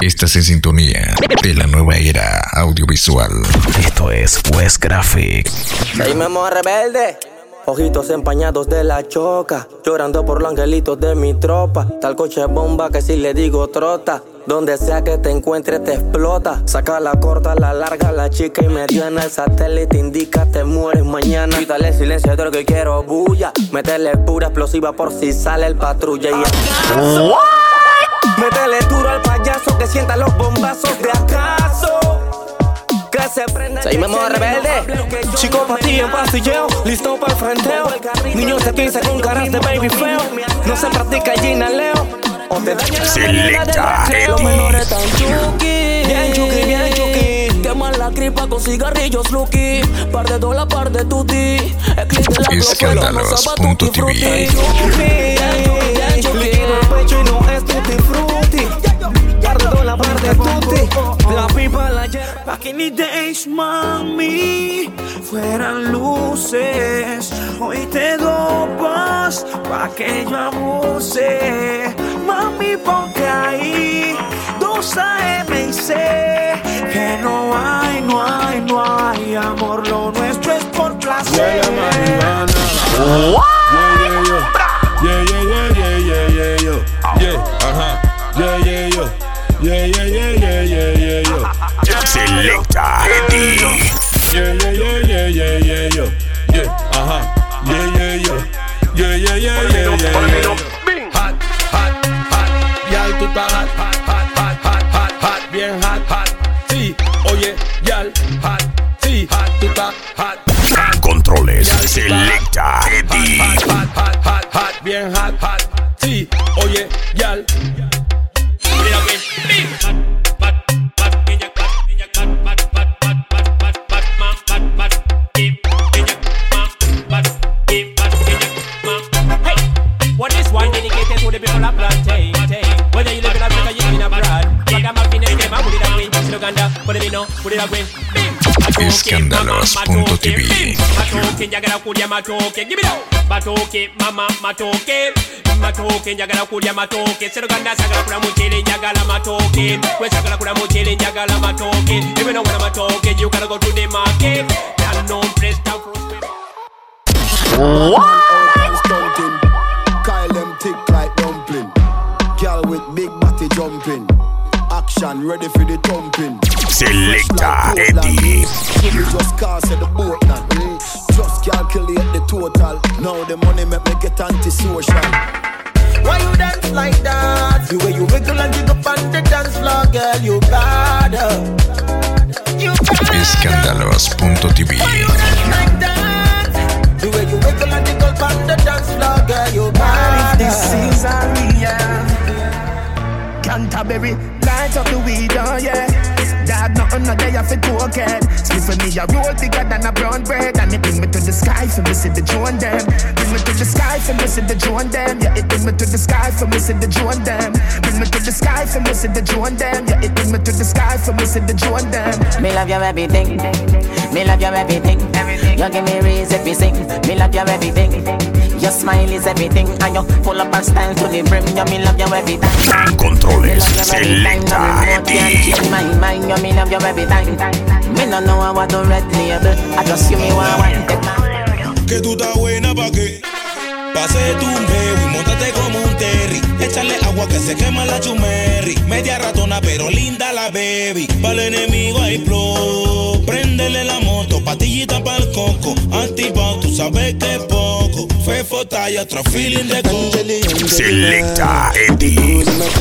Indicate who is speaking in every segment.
Speaker 1: Estás en sintonía de la nueva era audiovisual. Esto es West Graphic.
Speaker 2: Soy Memo Rebelde. Ojitos empañados de la choca, llorando por los angelitos de mi tropa. Tal coche bomba que si le digo trota, donde sea que te encuentres te explota. Saca la corta, la larga, la chica y mediana. El satélite indica te mueres mañana. Quítale silencio de lo que quiero bulla. Métele pura explosiva por si sale el patrulla y métele duro al payaso que sienta los bombazos de acaso. Soy Memo Rebelde, chico pa' ti en pastilleo, listo para el frenteo. Niños de 15 con caras de baby feo. No se practica el ginaleo o te dañan la manera de recreo. Los menores tan chuki, bien chuki, bien chuki. Queman la cripa con cigarrillos Lucky. Par de dólar, par de tutti.
Speaker 1: Escándalos.tv.
Speaker 2: Bien chuki, el pecho y no es tutti frutti. Par de dólar, par de tutti. La pipa la lleva.
Speaker 3: Back in the days, mami, fueran luces. Hoy te dopas pa' que yo abuse. Mami, ponte ahí 2 AM y sé que no hay amor. Lo nuestro es por placer.
Speaker 1: Selecta Eddie.
Speaker 4: Hot, hot, hot. Yal, tú estás hot, hot, bien hot. Sí, oye, yal, hot, sí, hot, tú estás hot.
Speaker 1: Controles, Selecta Eddie.
Speaker 4: Hot, bien hot. Sí, oye, yal.
Speaker 1: Escándalos.tv.
Speaker 5: Matoke, njagala kulya matoke. Give it up. Matoke, mama, matoke. Matoke, njagala kulya matoke. Seruganda sagala kula muchele, njagala matoke. Kwe sagala kula muchele, njagala matoke. If you don't want a matoke, you gotta go to the market. And no press down for
Speaker 6: Kyle them tick like dumpling. Girl with big body jumping. Action ready for the thumping.
Speaker 1: Selecta Eddie.
Speaker 6: Give me just cars at the boat now. Just calculate the total. Now the money make me get antisocial.
Speaker 3: Why you dance like that? The way you wiggle and jig up on the dance floor, girl, you bad. You bad.
Speaker 1: Escándalos.tv.
Speaker 3: Like that. The way you wiggle and jig up on the dance floor, girl, you bad.
Speaker 7: If this is a real Canterbury, light up the weed, oh yeah. Dad, nothing no day off it token. Sleep for me a roll bigger than a brown bread. And it bring me to the sky for me see the drone them. Bring me to the sky for me see the drone them. Yeah, it bring me to the sky for me see the drone them. Bring me to the sky for me see the drone them. Yeah, it bring me to the sky for me see the drone them.
Speaker 8: Me love your everything. Me love your everything. You give me reason to sing. Me love your everything. Your smile is everything. And you pull up and style to the brim. You me love your everything.
Speaker 1: Controles, Selecta Eddie.
Speaker 8: My mind, you me love your everything. Me no know what to red label. I just give me one.
Speaker 9: Que tú estás buena pa' qué. Pase tu baby, montate como un terry. Échale agua que se quema la chumerri. Media ratona pero linda la baby. Para el enemigo hay flow. Préndele la moto, patillita pa'l coco. Antipao, tú sabes que es poco. Fefo talla, otro feeling de coco.
Speaker 1: Selecta Eddie.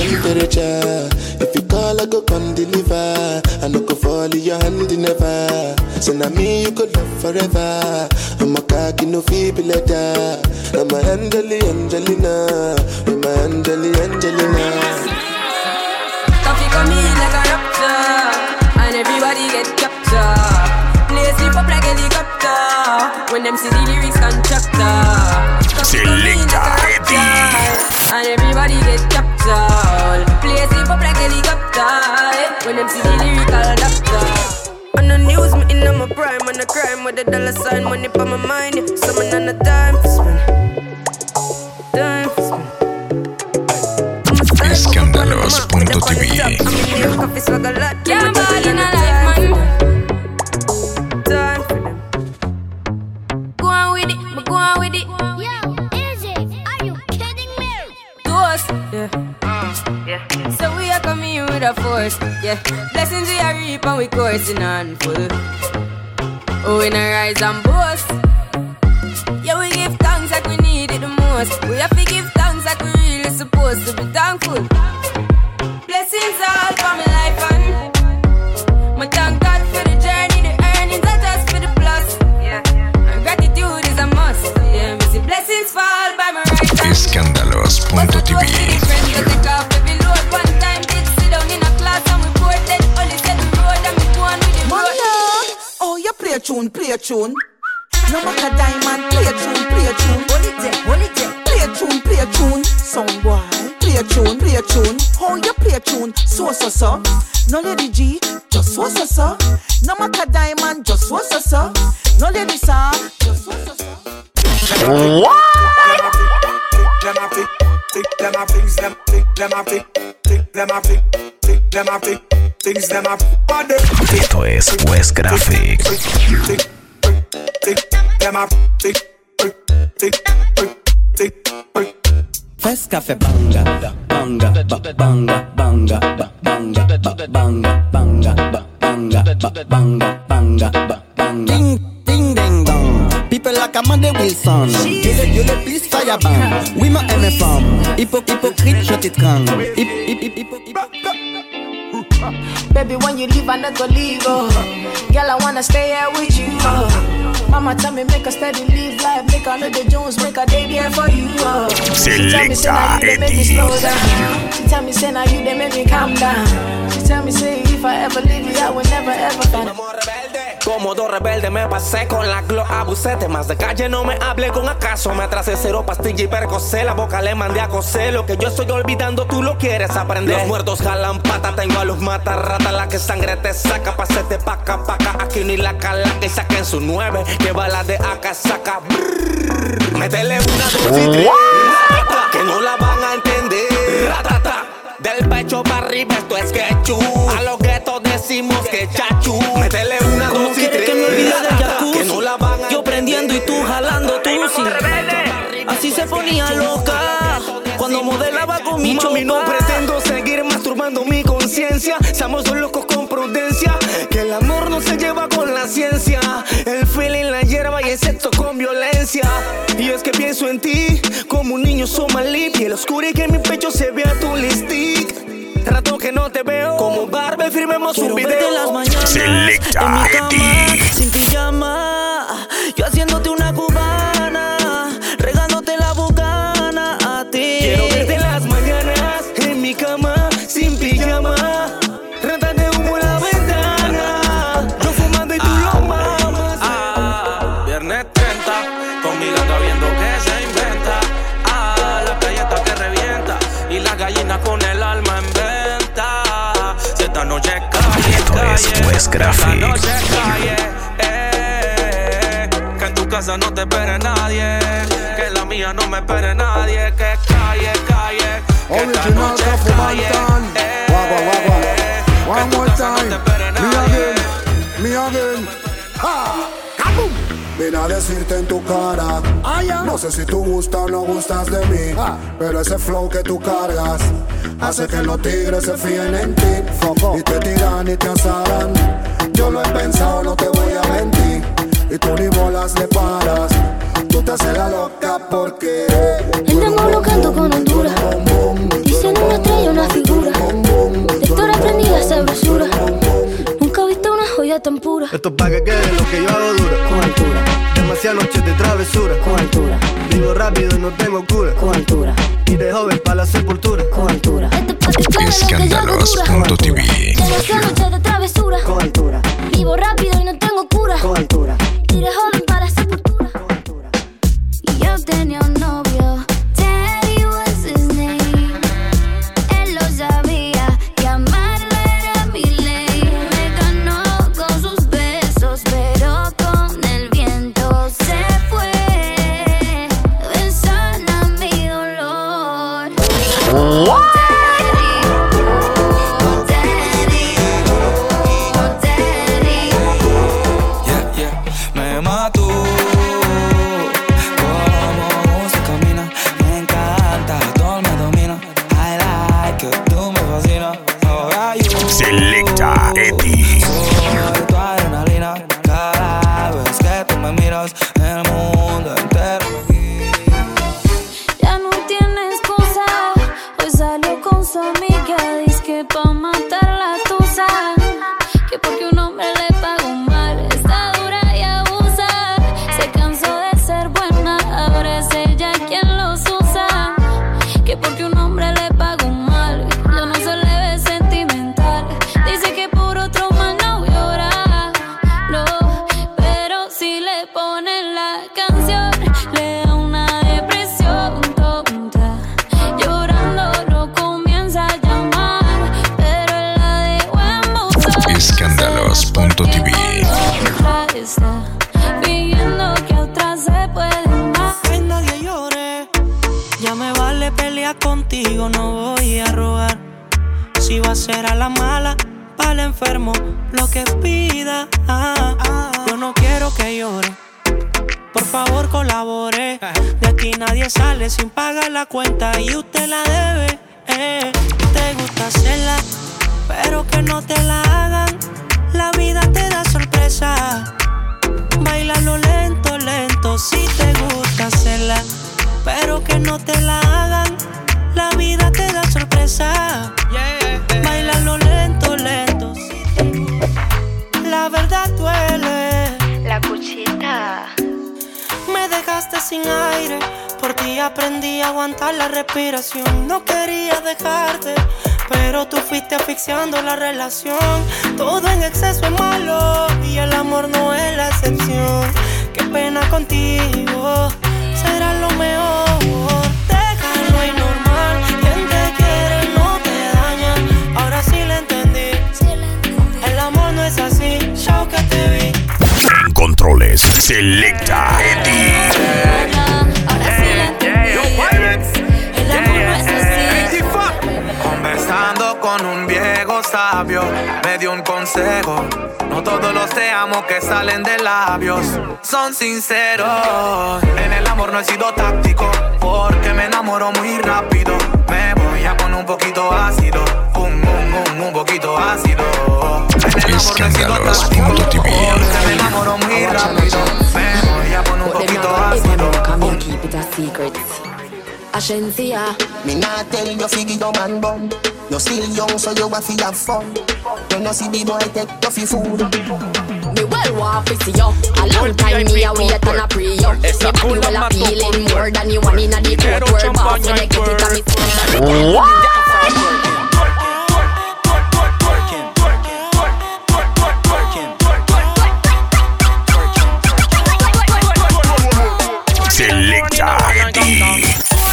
Speaker 6: If you call, I go come deliver. I no go fall in your hand never. So now me you could love forever. I'm a cocky no feeble letter. I'm a Angelina. I'm a Angelina.
Speaker 10: Coffee come in like a raptor, and everybody get captured. Play sleep up like helicopter. When them see the lyrics contractor.
Speaker 1: Selecta Eddie.
Speaker 10: And everybody get captured. Play sleep up like helicopter. When them see the lyrical doctor. On the news, me in my prime, on the crime with the dollar sign, money for my mind. Someone on the time for spend. Time for spend.
Speaker 1: Escándalos.tv.
Speaker 10: fi swag a lot.
Speaker 11: Can't ball in a life, man.
Speaker 10: Time for them.
Speaker 11: Go on with it, but go on with it.
Speaker 12: Yo, Izzy, are you kidding me?
Speaker 11: Toast.
Speaker 10: Yeah.
Speaker 11: So we are coming in with a force, yeah. Blessings we are reap and we coursing on full. Oh, we not rise and boast. Yeah, we give thanks like we need it the most. We have to give thanks like we really supposed to be thankful. Blessings all for my life and my thank God for the journey, the earnings are just for the plus.
Speaker 10: Yeah.
Speaker 11: And gratitude is a must. Yeah, me see blessings fall by my right hand.
Speaker 1: Escándalos.tv.
Speaker 13: Oh, you play a tune, play a tune. No matter diamond, play a tune, play a tune.
Speaker 10: Hold it there, hold it there.
Speaker 13: Play a tune. Sound boy, play a tune, play a tune. Oh, you play a tune, so. No lady G, just so. No matter diamond, just so. No lady sir, just so.
Speaker 1: Esto es West Graphic.
Speaker 14: Fes café banga, banga, banga, banga, banga, banga, banga, banga, banga, banga. Ding, ding, ding, dong. People like Amanda Wilson. You le plus fire bang. Oui, ma aime femme. Hypocrite, je t'étrangle.
Speaker 15: Baby, when you leave, I not go leave. Oh. Girl, I wanna stay here with you. Oh. Mama tell me make a steady live life, make a know the Jones, make a day there for you. Oh. She tell me say now you they make me slow down. She tell me say now you they make me calm down. She tell me say if I ever leave you, I will never ever find.
Speaker 2: Como dos rebelde me pasé con la Glock, abusé. Temas de calle no me hable con acaso. Me atrasé 0 pastilla y percocé. La boca le mandé a coser. Lo que yo estoy olvidando tú lo quieres aprender. Los muertos jalan pata, tengo a los matarratas. La que sangre te saca, pasete paca. Aquí ni la cala que saquen su 9. Que bala de acá saca. Brrr. Métele una 2 y 3. Que no la van a entender. Ratata. Del pecho para arriba esto es quechú. A los guetos decimos que chachu. Métele una 2 y 3.
Speaker 16: Que me olvide del jacuzzi.
Speaker 2: Que no la van a
Speaker 16: yo prendiendo y tú jalando tu sí. Así se ponía loca cuando modelaba con mi chopa.
Speaker 2: Mami, no pretendo seguir masturbando mi conciencia. Seamos dos locos con prudencia. Que el amor no se lleva con la ciencia. El feeling, la hierba y el sexo con violencia. Y es que pienso en ti como un niño somalí. Piel oscura y que en mi pecho se vea tu lipstick. Rato que no te veo. Como Barbie firmemos un video.
Speaker 16: Verte las mañanas
Speaker 1: Selecta
Speaker 16: en mi cama,
Speaker 1: Eddie.
Speaker 16: sin pijama. Yo haciéndote una cubana, regándote la bucana a ti.
Speaker 2: Quiero verte las mañanas en mi cama, sin pijama. Ratas de humo en la ventana. Yo fumando y tú lo mamas.
Speaker 17: Viernes 30, con mi gata viendo que se inventa. La galleta que revienta y las gallinas con el alma en venta. Si esta noche es calle,
Speaker 1: Esto es West Graphic.
Speaker 17: esta noche es calle, que en tu casa no te espere nadie, que en la mía no me espere nadie, que calle, que esta noche es calle,
Speaker 18: One more time, me again. Vine a decirte en tu cara. No sé si tú gustas o no gustas de mí, pero ese flow que tú cargas hace que los tigres se fíen en ti y te tiran y te asaran. Yo lo he pensado, no te voy a mentir, y tú ni bolas le paras. Tú te haces la loca porque
Speaker 12: andamos bloqueando con Honduras, diciendo una estrella, una figura. De historia aprendida esa brosura. Nunca he visto una joya tan pura.
Speaker 19: Esto es pa' que quede lo que yo hago dura.
Speaker 12: Con altura.
Speaker 19: Demasiadas noches de travesura.
Speaker 12: Con altura.
Speaker 19: Vivo rápido y no tengo cura.
Speaker 12: Con altura.
Speaker 19: Y de joven pa' la sepultura.
Speaker 12: Con altura. Esto es pa' que quede lo que yo hago dura.
Speaker 1: Escándalos.tv.
Speaker 12: Demasiadas noches de travesura.
Speaker 19: Con altura.
Speaker 12: Vivo rápido y no tengo cura.
Speaker 19: Con altura.
Speaker 12: Y de joven para la sepultura. Con altura. Y yo tenía un novio. Teddy was his name. Él lo sabía. Y amarlo era mi ley. Me ganó con sus besos, pero con el viento se fue. Ven, sana mi dolor. Teddy,
Speaker 1: Selecta Eddie.
Speaker 20: Soy tu adrenalina, cada vez que tú me miras, el mundo entero.
Speaker 12: Ya no tiene excusa, hoy salió con su amiga, dice que pa' matar la tusa, que porque un hombre le pagó mal, está dura y abusa, se cansó de ser buena, ahora es ella quien los usa, que porque un hombre le pagó mal, ya no se le ve sentimental, dice que por otro mal no llora, no, pero si le ponen la canción, le da una depresión tonta, llorando no comienza a llamar, pero él la dejó en buzón.
Speaker 1: Escándalos.tv.
Speaker 12: Está pidiendo que otra se puede más.
Speaker 16: Ay, nadie llore, ya me vale pelear contigo, no voy a rogar. Si va a ser a la mala, para el enfermo, lo que pida. Yo no quiero que llore, por favor colabore. De aquí nadie sale sin pagar la cuenta y usted la debe. Te gusta hacerla, pero que no te la hagan. La vida te da sorpresa. Bailalo lento, lento, si te gusta hacerla, pero que no te la hagan. La vida te da sorpresa. Bailalo lento, lento, si te gusta. La verdad duele.
Speaker 12: La cuchita.
Speaker 16: Me dejaste sin aire, por ti aprendí a aguantar la respiración. No quería dejarte, pero tú fuiste asfixiando la relación. Todo en exceso es malo y el amor no es la excepción. Qué pena contigo, será lo mejor. Déjalo y normal, quien te quiere no te daña. Ahora sí lo entendí, el amor no es así, chao que te vi.
Speaker 1: En controles, Selecta Eddie.
Speaker 12: Ahora sí la entendí, el amor no es así.
Speaker 20: Conversando con un viejo sabio, me dio un consejo. No todos los te amo que salen de labios son sinceros. En el amor no he sido táctico, porque me enamoro muy rápido. Me voy a poner un poquito ácido, un poquito ácido. En el amor no he sido táctico, porque me enamoro muy rápido. Me voy a poner un poquito ácido.
Speaker 21: Agencia. Me not tell you figure your man bum. You still young so you want to have fun. You know see the boy take you for food.
Speaker 22: Me well want to see you. A long time me a wait and a pray you. Me body well appealing more than you want inna the court world boss. When I get it a me.
Speaker 1: Selecta Eddie.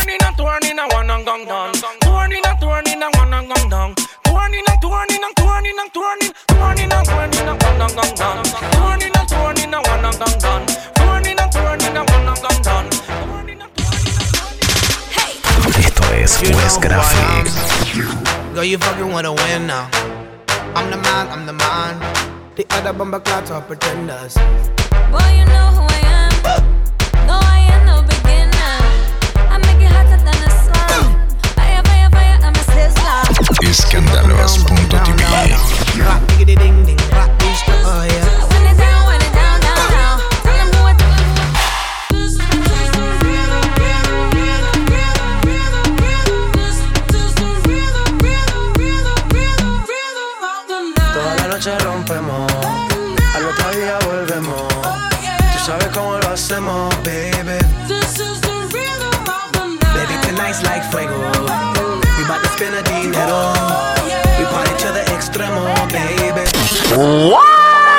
Speaker 1: Esto es West Graphic.
Speaker 23: Girl, you fucking wanna win now. I'm the man. The other bomber clots are pretenders.
Speaker 12: Boy, you know who I am. No, I am no beginner. I make it hotter than the sun. Fire, fire, fire, I'm a sizzler.
Speaker 1: Escándalos.tv.
Speaker 23: Rock, diggity ding ding, rock, bitch, oh yeah.
Speaker 12: When it down, down. Tell them who it.
Speaker 23: Toda la noche rompemos, al otro día volvemos. Tú sabes cómo lo hacemos, baby. Baby, tonight's like fuego. We bout to spend a dinero. We party to the extremo, baby.
Speaker 1: What?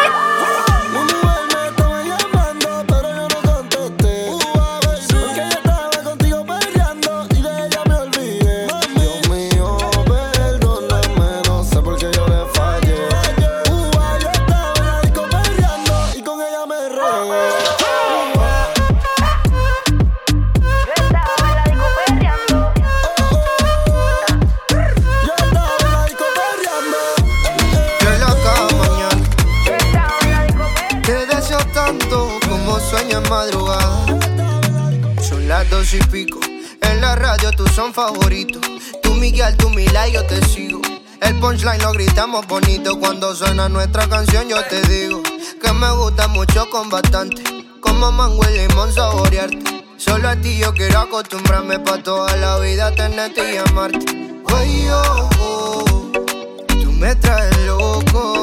Speaker 24: Dos y pico, en la radio tú son favoritos. Tú Miguel, tú Mila y yo te sigo.
Speaker 3: El punchline lo gritamos bonito cuando suena nuestra canción. Yo te digo que me gusta mucho con bastante, como mango y limón saborearte. Solo a ti yo quiero acostumbrarme pa' toda la vida tenerte y amarte. Ay, oh, oh, tú me traes loco,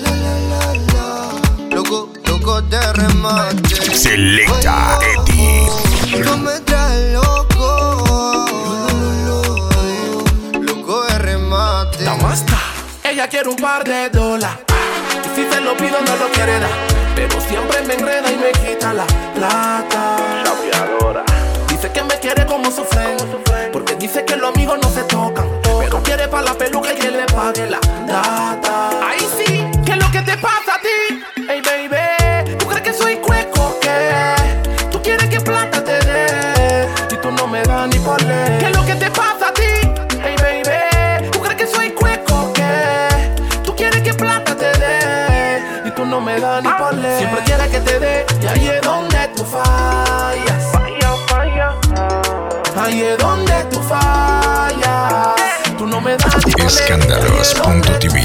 Speaker 3: loco, loco de remate.
Speaker 1: Selecta Eddie.
Speaker 3: Tú me traes loco, loco de remate.
Speaker 4: Damasta, ella quiere un par de dólares. Y si se lo pido no lo quiere dar, pero siempre me enreda y me quita la plata. Chapeadora. Dice que me quiere como sufren, porque dice que los amigos no se tocan, pero quiere pa' la peluca y que le pague la data. Ahí sí, ¿qué es lo que te pasa a ti? Hey baby, ¿tú crees que soy cueco qué? Tú quieres que plata te dé y tú no me das ni por ley. ¿Qué es lo que te pasa a ti? Hey baby, ¿tú crees que soy cueco qué? Tú quieres que plata te dé y tú no me das ni por ley. Siempre quieres que te dé y ahí es donde tú fallas. Ahí es donde tú fallas. Tú no me das ni por ley.
Speaker 1: Escándalos.tv.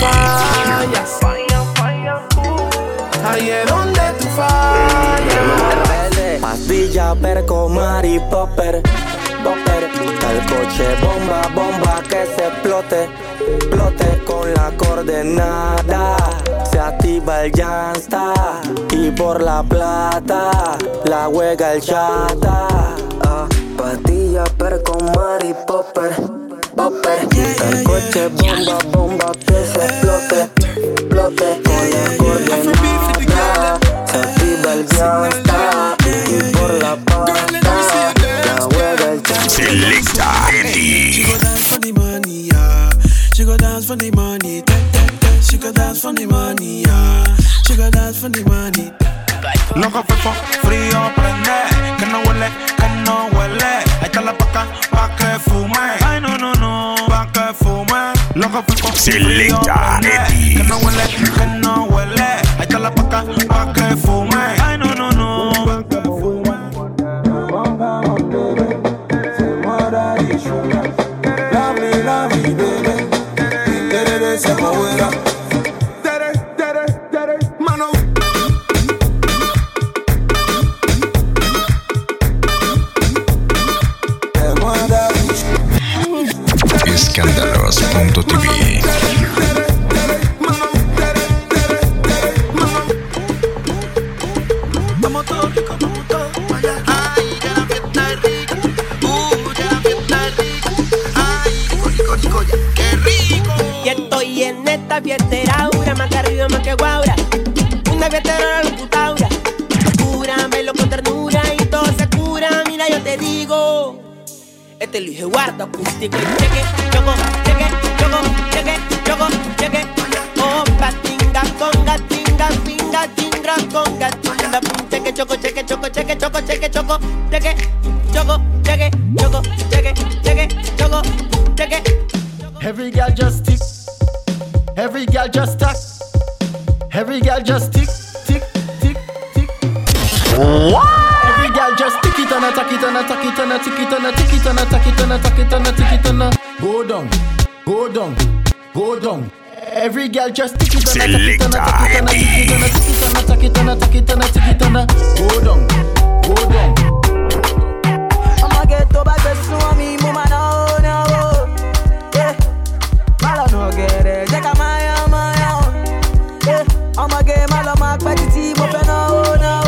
Speaker 4: Ahí es donde tú fallas.
Speaker 2: Pastilla, perco, mari, popper, popper. El coche bomba, bomba que se explote, explote con la coordenada. Se activa el llanta y por la plata la juega el chata. Pastilla, perco, mari, popper, popper. El coche bomba, bomba que se explote, explote con la coordenada. Se activa el llanta y por la plata la juega el chata.
Speaker 1: Selecta Eddie.
Speaker 5: She go dance for the money, yeah. She go dance for the money, she go dance for the money, yeah. She go dance for the money.
Speaker 20: Loco fefo, frío prende, que no huele, que no huele. Ahí está la paca, pa' que fume. Ay no, no, no, pa' que fume. Loco fefo, frío prende, que no huele, que no huele. Ahí está la paca, pa' que fume. Ay no, no, no, pa' que fume.
Speaker 5: Lovely, lovely, baby. Se mueve.
Speaker 1: Escándalos.tv.
Speaker 5: Vamos todos ricos, vamos todos allá. Ay, ya la fiesta es rica. Ya la fiesta es rica. Ay, rico, rico, rico, ya. ¡Qué rico!
Speaker 24: Y estoy en esta fiestera, aura, más que arriba, más que guaura. Una fiestera locutaura. Cúramelo con ternura y todo se cura. Mira, yo te digo. Este lo dije guarda acústico y cheque, choco, cheque, choco, cheque, choco, cheque. Opa, tinga, conga, tinga, pinga, tinga, conga, tinga, cheque, choco, cheque, choco, cheque, choco, cheque, choco, cheque, choco, cheque, choco, cheque, cheque, choco, cheque.
Speaker 25: Every girl just tick, every girl just tack, every girl just tick, tick, tick, tick. What? Every girl just tick it and attack it and attack it and tick it and tick it and attack it and attack it and tick it and go down, go down, go down. Every girl just tick it and attack it and attack it and tick it and tick it and attack it and attack it and tick it and go down, go down.
Speaker 24: I'ma get over this to me, mama no, no, yeah. Malo no get it, check my, yeah. I'ma get malo mark by the team, open no, no.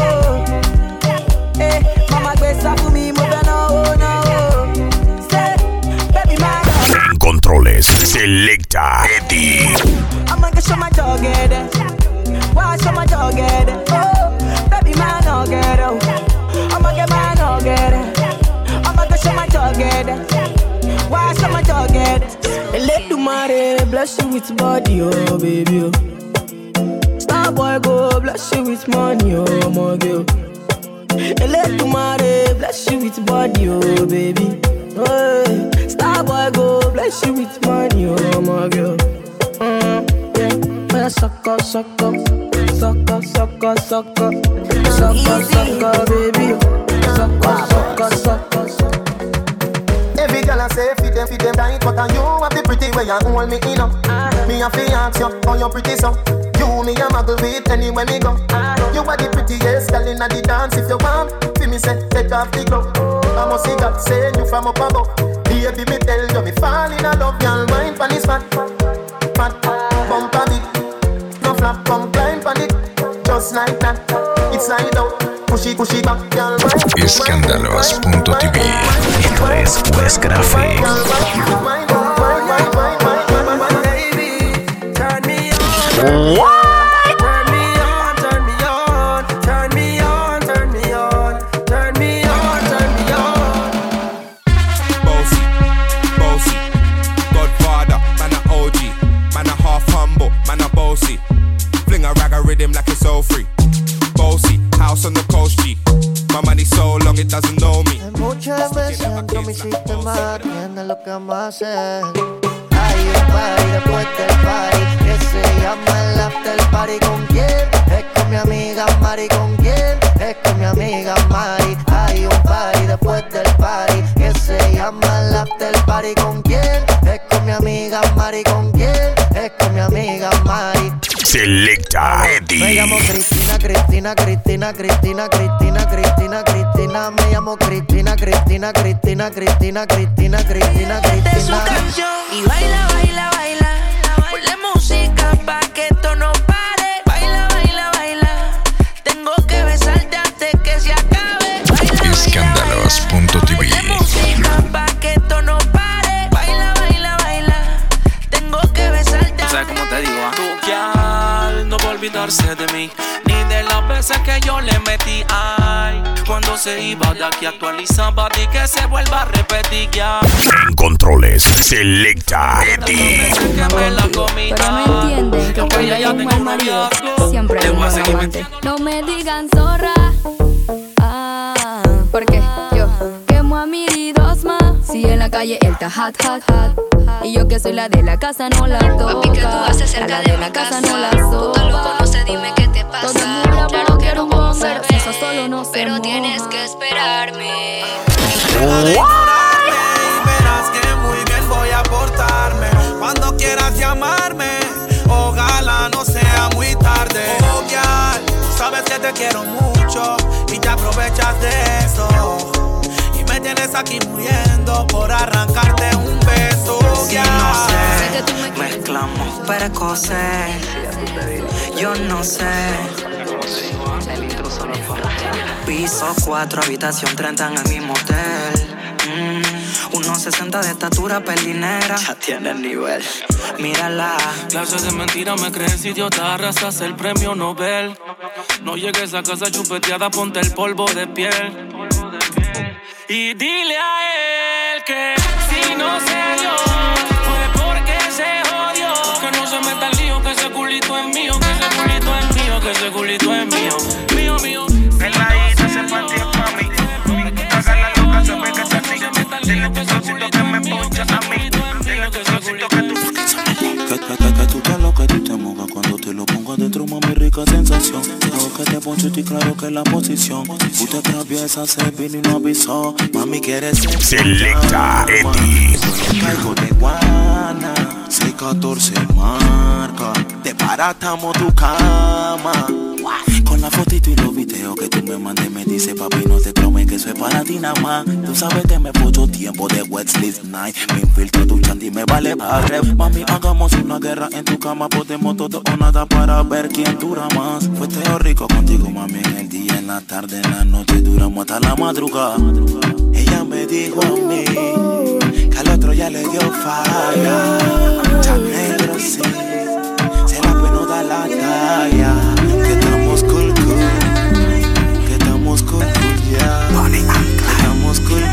Speaker 1: En controles, Selecta Eddie.
Speaker 24: I'ma get show my dog get it. Why show my dog get it? Oh, baby man no get it. I'ma get my no get it. I'ma get show my dog get it. Why show my dog get it? And let the money bless you with body, oh baby. Star boy go bless you with money, oh my girl. And let the money bless you with body, oh baby. Hey, star boy go bless you with money, oh my girl. Yeah, when I suck up, suck up, suck up, suck up, suck up, suck up, suck up, baby. Suck up, suck up, suck up, suck up.
Speaker 3: Every girl I say feed them tight, but you have the pretty way you hold me in. Me a fi ask you, how you pretty so? You me a muggle with anywhere me go. You are the prettiest girl inna the dance. If you want, fi me say take off the glove. I must see God send you from up above. Baby, me tell you me fall in love. Y'all mind pon this fat, bump on it. No flap, come climb pon it. Just like that, it's slide out. Push it back, y'all mind.
Speaker 1: Escándalos.tv. Esto es West Graphic.
Speaker 3: What?
Speaker 6: Rhythm like it's all free. Bossy, house on the coast G. My money so long it doesn't know me.
Speaker 7: Hay muchas veces dentro mi sistema tiene lo que vamos a hacer. Hay un party después del party que se llama el after party. ¿Con quién? Es con mi amiga Mari. ¿Con quién? Es con mi amiga Mari. Hay un party después del party que se llama el after party. ¿Con quién? Es con mi amiga Mari. ¿Con quién? Es con mi amiga Mari.
Speaker 1: Selecta Eddie.
Speaker 7: Me llamo Cristina. Me llamo Cristina.
Speaker 8: Esta es su canción y baila. Ponle música pa' que esto no pare. Baila. Tengo que besarte antes que se acabe.
Speaker 1: Escándalos.tv.
Speaker 8: Música pa' que esto no pare. Baila. Tengo que besarte.
Speaker 17: ¿Sabes cómo te digo? No va a olvidarse de mí, ni de las veces que yo le metí. Ay, cuando se iba de aquí actualizaba y que se vuelva a repetir ya.
Speaker 1: En controles, Selecta Eddie.
Speaker 12: Pero no entienden que cuando hay un mal marido siempre hay un buen amante. No me digan zorra, porque yo quemo a mi dos más. Si en la calle él está hot. Y yo que soy la de la casa no la toca.
Speaker 9: Papi, que tú haces cerca de
Speaker 12: la
Speaker 9: mi
Speaker 12: casa
Speaker 9: casa.
Speaker 12: no la sopa.
Speaker 9: Tú te lo conoces, dime qué te pasa.
Speaker 12: Todo el mundo
Speaker 9: Claro que
Speaker 12: quiero
Speaker 9: no puedo
Speaker 12: ser
Speaker 9: ser
Speaker 12: eso solo no se
Speaker 9: pero
Speaker 12: moja.
Speaker 9: tienes que esperarme.
Speaker 20: Verás que muy bien voy a portarme. Cuando quieras llamarme, ojalá no sea muy tarde. Oh, girl, sabes que te quiero mucho y te aprovechas de eso. Y me tienes aquí muriendo por arrancarte un beso.
Speaker 11: Si no sé, mezclamos precoces. Yo no sé. Piso 4, habitación 30 en el mismo hotel. 1.60 de estatura, pelinera. Ya tiene el nivel. Mírala.
Speaker 17: Clases de mentira me crees idiota, arrasas el premio Nobel. No llegues a casa chupeteada, ponte el polvo de piel. Y dile a él que si no se dio fue porque se jodió. Que no se meta el lío, que ese culito es mío, que ese culito es mío, que ese culito es mío. Mío.
Speaker 20: En la isla se partió pa' mí. Haga la loca, se ve que se así. Dile a tu solcito que me poncha a mí. Dile a tu solcito que tú.
Speaker 26: Que tú te lo que tú te mojas cuando te lo pongo adentro, mami, rica sensación. Lo que te poncho y claro que la posición. Tú te atraviesas, se vino y no avisó. Mami, quieres ser
Speaker 1: Selecta Eddie.
Speaker 26: Caigo de guana, 614 marca. Desbaratamos tu cama. Con la fotito y los videos que tú me mandes, me dice papi, no te cromes que eso es para ti nada más. Tú sabes que me pocho tiempo de Wesley's Night. Me infiltro tu chanti y me vale barre. Mami, hagamos una guerra en tu cama. Podemos todo o nada para ver quién dura más. Fue teo rico contigo, mami, en el día, en la tarde, en la noche. Duramos hasta la madrugada. Ella me dijo a mí que al otro ya le dio falla. Tan negro sí, será que no da la talla. Que estamos cool, que estamos cool, yeah. Que estamos cool.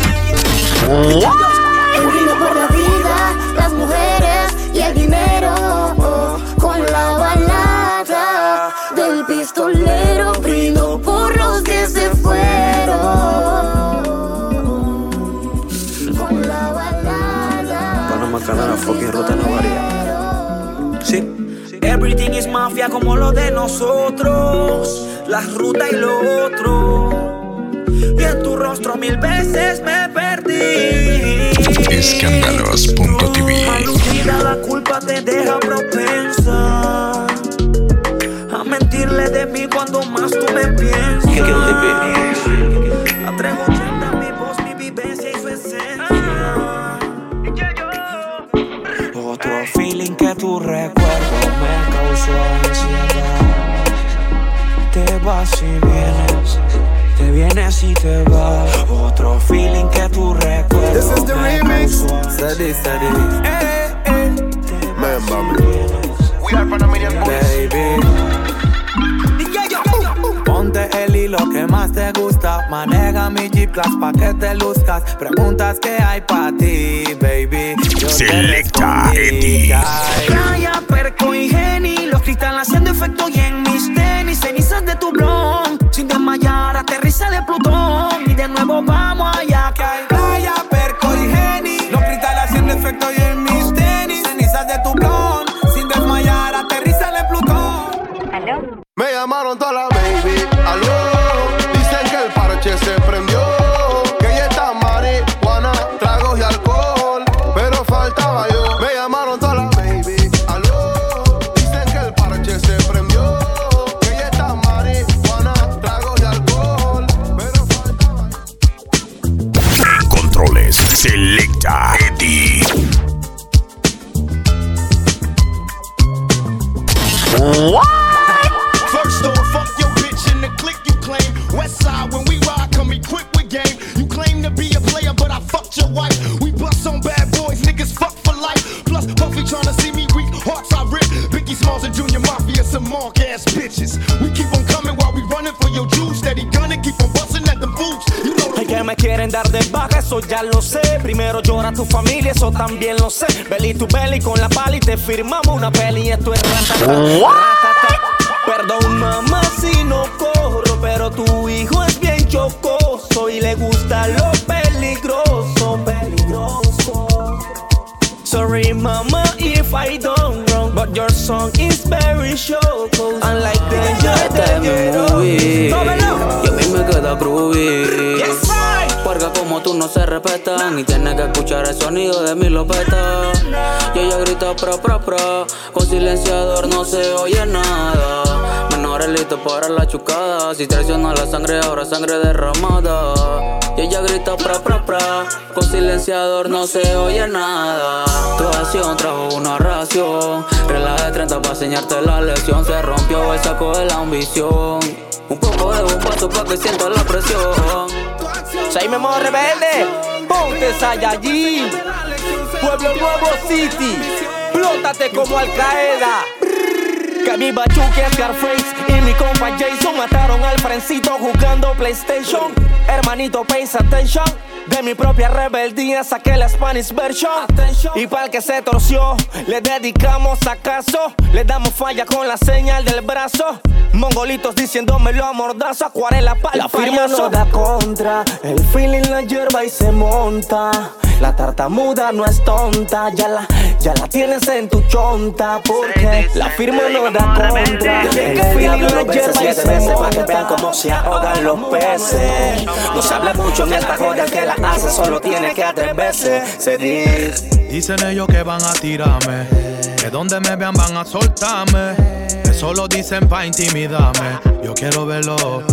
Speaker 12: El vino por la vida, las mujeres y el dinero. Con la balada del pistolero brindo por los que se fueron. Con la balada.
Speaker 27: Panamá, Canadá, fucking ruta no varía. Sí.
Speaker 28: Everything is mafia como lo de nosotros. La ruta y lo otro. Y en tu rostro 1000 veces me perdí.
Speaker 1: Escándalos.tv.
Speaker 28: La culpa te deja propensa a mentirle de mí cuando más tú me piensas. A 380 mi voz, mi vivencia y su esencia. Otro feeling que tu recuerdo me causó ansiedad. Te vas y vienes, te vienes y te vas. Otro feeling que tu recuerdo
Speaker 10: This is the remix.
Speaker 28: Steady.
Speaker 10: Remember me. We are Panamanian boys.
Speaker 20: Baby, ponte el hilo que más te gusta. Maneja mi G-Class pa' que te luzcas. Preguntas que hay pa' ti, baby. Yo
Speaker 1: Selecta Eddie.
Speaker 28: Playa, Perco y Geni, los cristales haciendo efecto y en mis tenis, cenizas de tu blon. Sin desmayar, aterriza de Plutón. Y de nuevo vamos allá que hay
Speaker 20: Playa, Perco y Geni, los cristales haciendo efecto y en mis tenis, cenizas de tu blon. Sin desmayar, aterriza de Plutón.
Speaker 10: Me llamaron toda la baby. Aló. Dicen que el parche se prendió. Que ella está marihuana, tragos y alcohol. Pero faltaba yo. Me llamaron toda la baby. Aló. Dicen que el parche se prendió. Que ella está marihuana, tragos y alcohol. Pero faltaba yo.
Speaker 1: Controles. Selecta Eddie.
Speaker 13: First off, fuck your bitch in the clique you claim. West side, when we ride, come equipped with game. You claim to be a player, but I fucked your wife. We bust on bad boys, niggas fuck for life. Plus, Puffy tryna see me weak, hearts I rip. Biggie Smalls and Junior Mafia, some mark ass bitches. We keep on coming while we running for your juice. Steady gunning, keep on busting at them fools. You know
Speaker 28: Ay, que me quieren dar de baja, eso ya lo sé. Primero llora tu familia, eso también lo sé. Belly to belly con la pala y te firmamos una peli. Esto es ratata. Perdón mamá si no corro, pero tu hijo es bien chocoso y le gusta lo peligroso. Sorry mama if I done wrong, but your song is very choco. Unlike
Speaker 14: Yo a mí me queda groovy. Porque como tú no se respetan y tienes que escuchar el sonido de mi lopeta. Y ella grita pra. Con silenciador no se oye nada. Menores listos para la chucada. Si traiciona la sangre, ahora sangre derramada. Y ella grita pra. Con silenciador no se oye nada. Tu acción trajo una ración. Relaje de 30 para enseñarte la lección. Se rompió el saco de la ambición. Un poco de bombazo pa' que sienta la presión.
Speaker 28: Soy Memo Rebelde, ponte Saiyajin. Pueblo Nuevo City, plótate como Al Qaeda. Que mi Bachuque, Scarface y mi compa Jason mataron al Frencito jugando PlayStation. Hermanito, pays attention. De mi propia rebeldía saqué la Spanish version. Y pa'l que se torció, le dedicamos acaso. Le damos falla con la señal del brazo. Mongolitos diciéndomelo a mordazo. Acuarela pa'l la firma no da contra. El feeling la hierba y se monta. La tartamuda no es tonta. Ya la tienes en tu chonta. Porque la firma no da contra. El feeling la hierba y se monta. Pa' que vean cómo se ahogan los peces. No se habla mucho en esta joya que la hace, solo tiene que atreverse. Se dice.
Speaker 20: Dicen ellos que van a tirarme, que donde me vean van a soltarme. Eso lo dicen pa' intimidarme. Yo quiero verlo.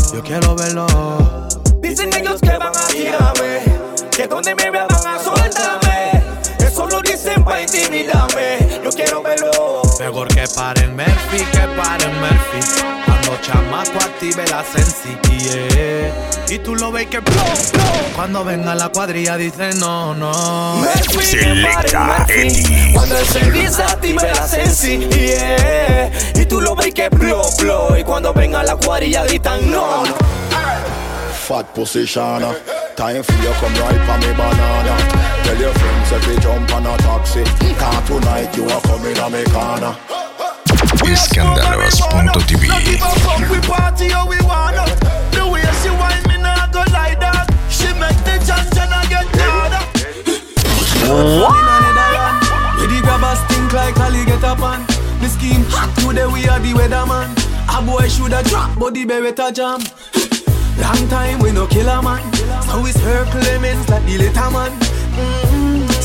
Speaker 28: Dicen ellos que van a tirarme, que donde me vean van a soltarme. Eso lo dicen pa' intimidarme. Yo quiero verlo.
Speaker 20: Mejor que paren Murphy. Cuando chamaco active la sensi, yeah. Y tú lo ves que cuando venga la cuadrilla dice no.
Speaker 28: Selecta Eddie. Cuando el servicio active la sensi, yeah. Y tú lo ves que blow. Y cuando venga la cuadrilla gritan no.
Speaker 10: Fat position. Time for you come right for me banana. Tell your friends if you jump on a taxi. Cause tonight you are coming on me corner.
Speaker 1: Escándalos.tv.
Speaker 13: We party how we wanna. The way she whine me not go like that. She make the chant get harder.
Speaker 20: With the grabbers stink like alligator pan. The scheme hot today we are the weatherman. A boy shoulda drop but the beretta jam. Long time we no kill a man. So it's her Clemens like the little man.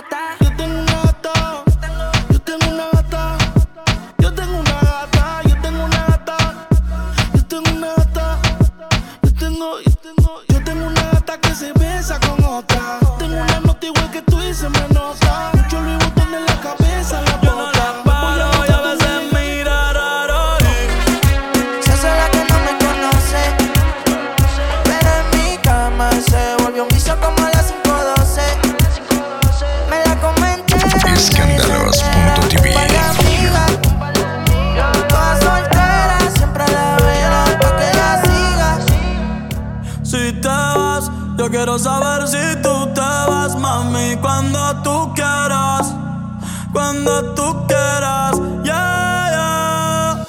Speaker 4: Cuando tú quieras, cuando tú quieras, yeah, yeah.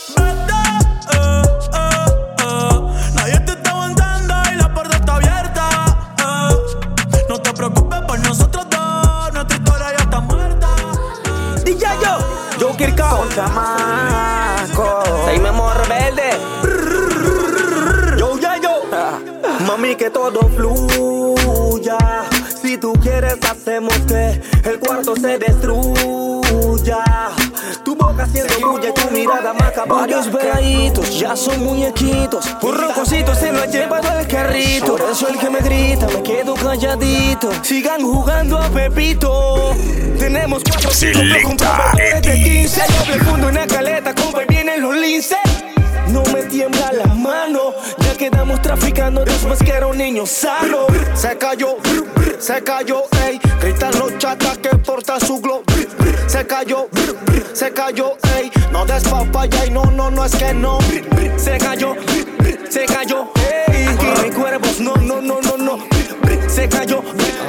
Speaker 4: Vete, nadie te está aguantando y la puerta está abierta. No te preocupes por nosotros dos, nuestra historia ya está muerta.
Speaker 28: DJ yo Kirka, con chamaco. Seguimos rebelde. Yo. Mami, que todo fluya. Si tú quieres, hacemos que el cuarto se destruya. Tu boca haciendo bulla y tu mirada macabra. Varios veladitos, ya son muñequitos. Por rocositos se lo ha llevado el carrito. Por eso el que me grita, me quedo calladito. Sigan jugando a Pepito. Tenemos 4
Speaker 1: Selecta
Speaker 28: de 15. Doble fondo en la caleta, compa, y vienen los linces. No me tiembla la mano, ya quedamos traficando después que era un niño sano. Se cayó, ey. Gritan los chatas que porta su glow. Se cayó, ey. No des papaya y no, es que no. Se cayó, ey. Aquí no hay cuervos, no. Se cayó.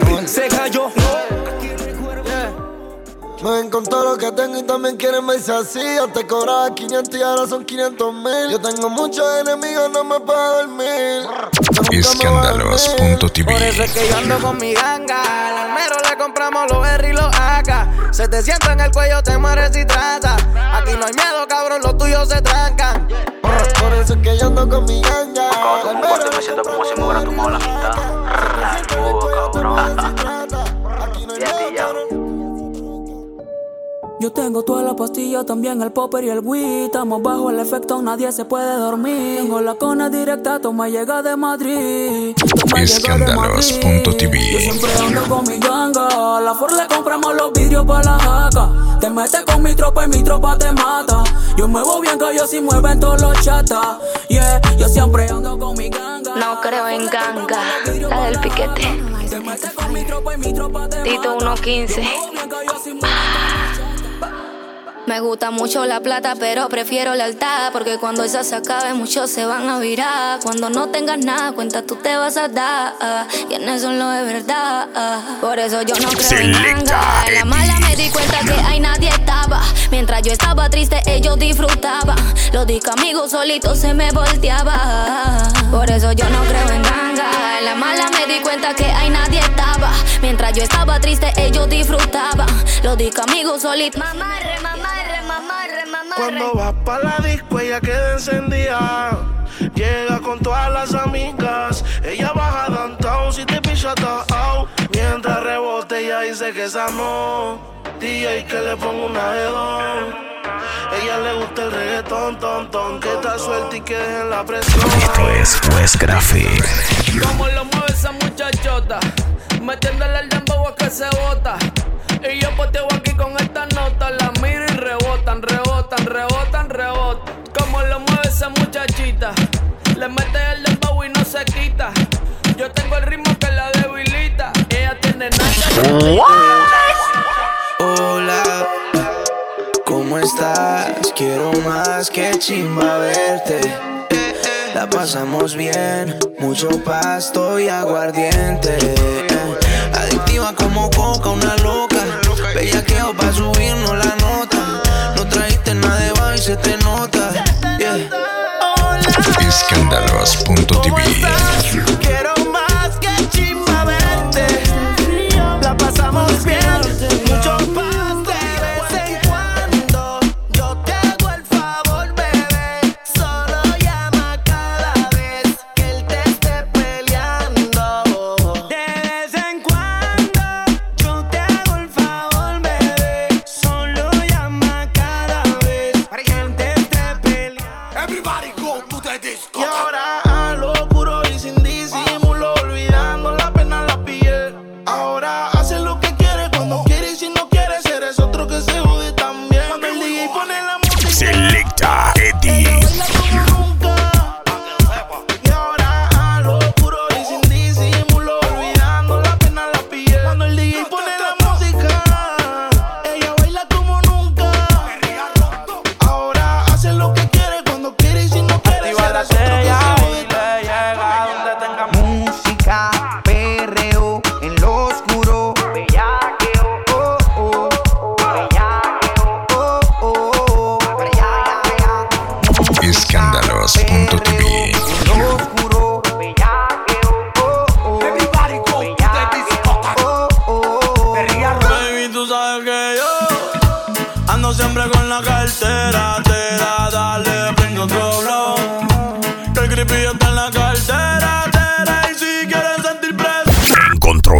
Speaker 2: Me ven con todo lo que tengo y también quieren verse así. Antes cobraba 500 y ahora son 500,000. Yo tengo muchos enemigos, no me puedo dormir.
Speaker 1: Escándalos.tv.
Speaker 24: Por eso es que yo ando con mi ganga. Al almero le compramos los R y los AK. Se te sienta en el cuello, te mueres y trata. Aquí no hay miedo, cabrón, los tuyos se trancan.
Speaker 2: Por eso es que yo ando con mi ganga.
Speaker 3: Al almero me siento como si me hubiera tomado la mitad.
Speaker 14: Yo tengo toda la pastilla, también el popper y el weed. Estamos bajo el efecto, nadie se puede dormir. Tengo la cona directa, toma llega de Madrid.
Speaker 1: Escándalos.tv.
Speaker 14: Yo siempre ando con mi ganga. La Ford le compramos los vidrios pa' la jaca. Te metes con mi tropa y mi tropa te mata. Yo muevo bien que yo sí mueven todos los chatas. Yeah, yo siempre ando con mi ganga.
Speaker 9: No creo en ganga, la del piquete. Tito 115. Me gusta mucho la plata, pero prefiero lealtad. Porque cuando esa se acabe, muchos se van a virar. Cuando no tengas nada, cuenta tú te vas a dar. Y en eso lo de verdad. Por eso yo no creo en ganga. En la mala me di cuenta que ahí nadie estaba. Mientras yo estaba triste, ellos disfrutaban. Los discos amigos solitos se me volteaban. Por eso yo no creo en ganga. En la mala me di cuenta que ahí nadie estaba. Mientras yo estaba triste, ellos disfrutaban. Los discos amigos solitos.
Speaker 16: Cuando vas pa' la disco, ella queda encendida. Llega con todas las amigas. Ella baja downtown si te picha out. Mientras rebote, ella dice que esa no. DJ que le ponga una de don. Ella le gusta el reggaetón, ton. Que está suelta y que dejen la presión.
Speaker 1: Esto es West Graphic.
Speaker 18: Como lo mueve esa muchachota, metiéndole el dembow a que se bota. Y yo poteo aquí con esta nota. La miro y rebotan. Como lo mueve esa muchachita, le mete el dembow y no se quita. Yo tengo el ritmo que la debilita. Ella tiene nada.
Speaker 19: Hola, ¿cómo estás? Quiero más que chimba verte. La pasamos bien, mucho pasto y aguardiente. Adictiva como coca, una loca. Bellaqueo pa' subirnos la nota. No trajiste nada de baile y se te nota. Yeah.
Speaker 1: Escándalos.tv.
Speaker 16: Quiero más que chimba verte. La pasamos bien, mucho pasto de vez en cuando. Yo te hago el favor, bebé. Solo llama cada vez que él te esté peleando. De vez en cuando yo te hago el favor, bebé. Solo llama cada vez que él te esté peleando. Everybody go to the disco. Y ahora a lo puro y sin DC.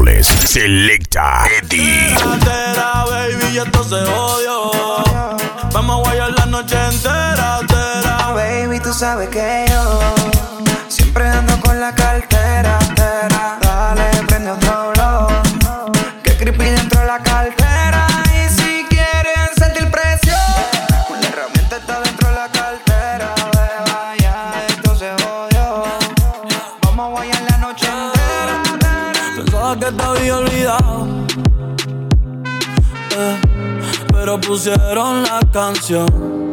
Speaker 1: controles, Selecta Eddie.
Speaker 6: Tera, baby, esto se jodió. Vamos a guayar la noche entera, tera.
Speaker 7: Baby, tú sabes que yo siempre ando con la cartera, tera. Dale, prende otro blow. Que creepy dentro de la cartera. Y si quieren sentir presión, una herramienta está dentro de la cartera. Beba, ya esto se jodió. Vamos a guayar la noche entera.
Speaker 6: Pensaba que te había olvidado, pero pusieron la canción.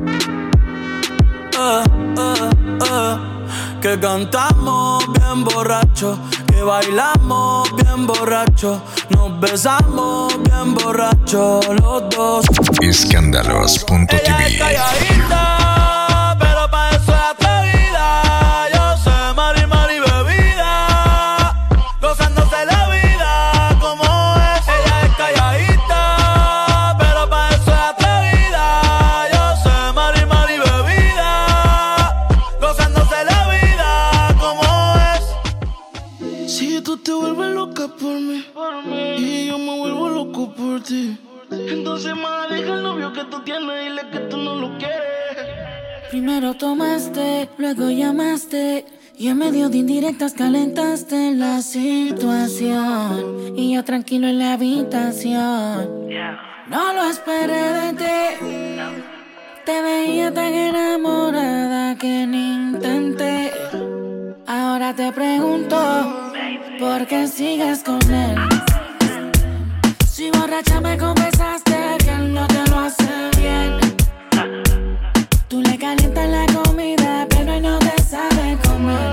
Speaker 6: Que cantamos bien borracho, que bailamos bien borracho, nos besamos bien borracho los dos.
Speaker 1: Escándalos.tv.
Speaker 6: Ella es calladita, pero pa' eso es atrevida. Yo sé mari bebida, gozándose la vida como es. Ella es calladita, pero pa' eso es atrevida. Yo sé mari bebida, gozándose la vida como es.
Speaker 13: Si tú te vuelves loca por mí, y yo me vuelvo loco por ti, entonces más deja el novio que tú tienes y dile que tú no lo quieres.
Speaker 11: Primero tomaste, luego llamaste, y en medio de indirectas calentaste la situación, y yo tranquilo en la habitación. No lo esperé de ti, te veía tan enamorada que ni intenté. Ahora te pregunto, ¿por qué sigues con él? Si borracha me confesaste que él no te lo hace bien. Tú le calientas la comida, pero él no te sabe comer.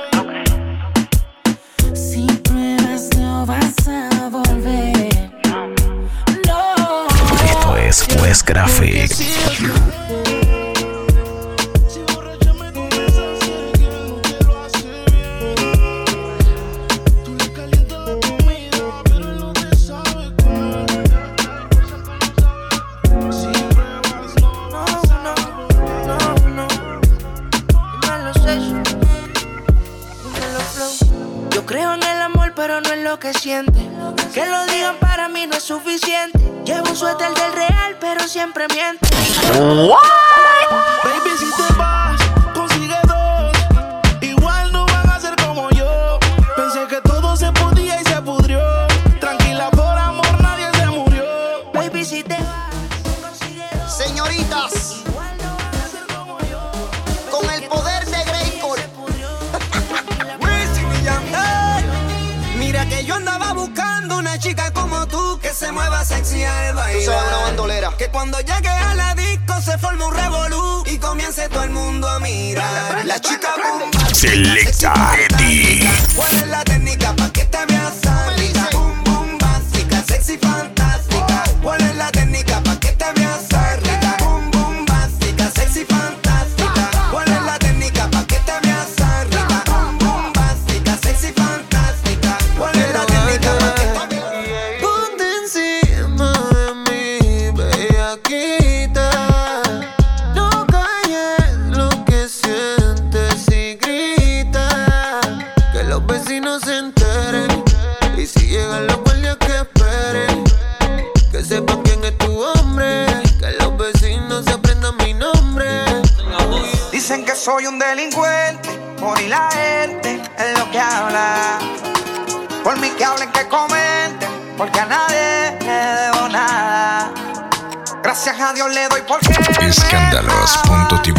Speaker 11: Si pruebas no vas a volver. No.
Speaker 1: Esto es West Graphic.
Speaker 7: Pero no es lo que siente. Que lo digan para mí no es suficiente. Llevo un suéter del real, pero siempre miente.
Speaker 13: Baby, si te vas, consigue dos. Igual no van a ser como yo. Pensé que todo se podía y se pudrió. Tranquila, por amor nadie se murió.
Speaker 7: Baby, si te vas, consigue dos.
Speaker 17: Señoritas, con el poder de Greycore.
Speaker 7: Mira que yo andaba buscando una chica como tú, que se mueva sexy al bailar.
Speaker 17: Tú sabes, una bandolera.
Speaker 7: Que cuando llegue a la disco se forme un revolú y comience todo el mundo a mirar. La chica bomba.
Speaker 1: Selecta Eddie.
Speaker 7: ¿Cuál es la técnica pa' que te veas rica? Boom, boom, básica, sexy, fantástica. ¿Cuál es la técnica pa' que te veas rica? Boom, boom, básica, sexy, fantástica. ¿Cuál es la técnica pa' que te veas rica? Boom, boom, básica, sexy, fantástica. ¿Cuál es la técnica pa' que te veas? Ponte encima de mí, bellaquita. No calles lo que sientes y grita. Que los vecinos se enteren. Y si llegan los guardias que esperen. Que sepan quién es tu hombre. Que los vecinos se aprendan mi nombre. Dicen que soy un delincuente, por y la gente es lo que habla. Por mí que hablen, que comenten, porque a nadie le debo nada. Gracias a Dios le doy porque
Speaker 1: Escándalos.tv.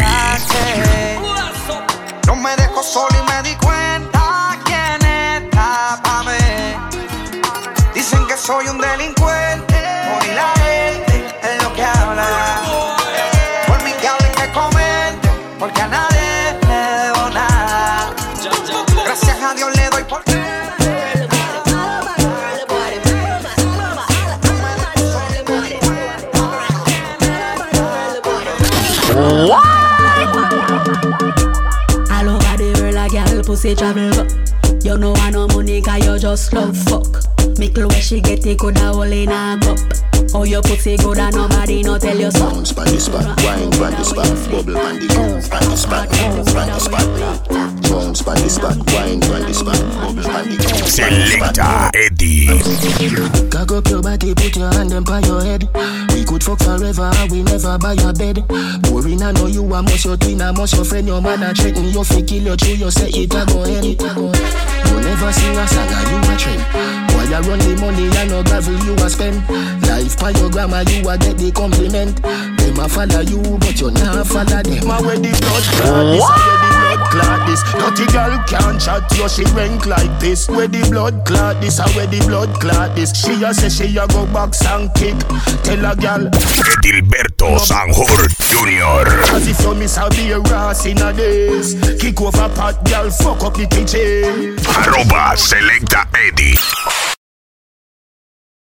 Speaker 7: no me dejo solo y me di cuenta quién está pa' mí. Dicen que soy un delincuente, por y la gente es lo que habla. Por mí que hablen, que comenten, porque a nadie le debo nada. Gracias a Dios le doy porque
Speaker 11: I love how the girl a girl pussy travel up. You know I no money 'cause you just love fuck. Me clothes she get it coulda all in a cup.
Speaker 5: Oh, your pussy good and nobody no tell you so.
Speaker 10: Bounce pan the spot, wine pan the spot, bubble pan the spot, pan the spot. Bounce pan the spot, wine pan the spot, bubble pan the spot.
Speaker 1: Selecta Eddie.
Speaker 10: Cock up your body, put your hand on your head. We could fuck forever, we never buy a bed. Boring, I know you a must your twin, I must your friend. Your man a threaten you, fi kill you through. You say it a go ahead. You never sing a saga, you a trend. While you run the money, I no gravel you a spend. Life by your grandma, you a get the compliment. Them a follow you, but you not follow them. I wear the blood clot this, I wear the blood clot this. Dirty girl can't chat you, she rank like this. Where the blood clot this, I wear the blood clot this. She a say she a go box and kick. Tell a girl
Speaker 1: Edilberto Sanjur Jr.
Speaker 10: as if you miss a be a Ross in a days. Kick over pot girl, fuck up the kitchen.
Speaker 1: @Selecta Eddie.